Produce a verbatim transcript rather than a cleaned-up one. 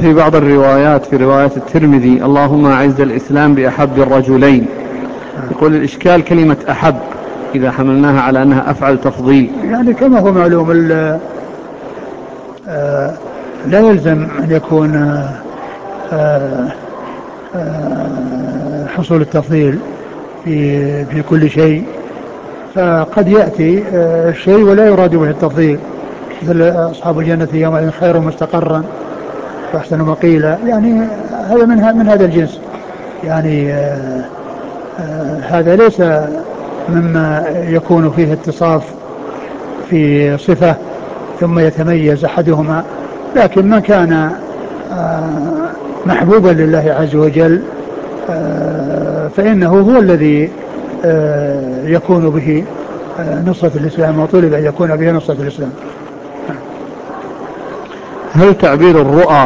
في بعض الروايات في رواية الترمذي اللهم أعز الإسلام بأحب الرجلين، يقول الإشكال كلمة أحب إذا حملناها على أنها أفعل تفضيل. يعني كما هو معلوم لا يلزم أن يكون آه، آه، حصول التفضيل في في كل شيء، فقد يأتي آه، شيء ولا يراد به التفضيل، مثل أصحاب الجنة يومئذ خير مستقرا وأحسن مقيلا، يعني هذا من من هذا الجنس، يعني آه، آه، هذا ليس مما يكون فيه اتصاف في صفة ثم يتميز أحدهما، لكن ما كان آه، محبوبا لله عز وجل آه، فإنه هو الذي آه، يكون به آه، نصرة الإسلام، وطلب أن يكون به نصرة الإسلام. هل تعبير الرؤى